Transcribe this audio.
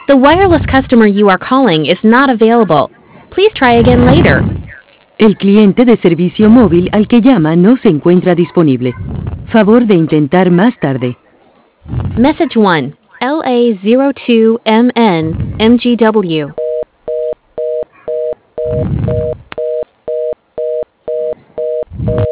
The wireless customer you are calling is not available. Please try again later. El cliente de servicio móvil al que llama no se encuentra disponible. Favor de intentar más tarde. Message 1. LA02MN MGW.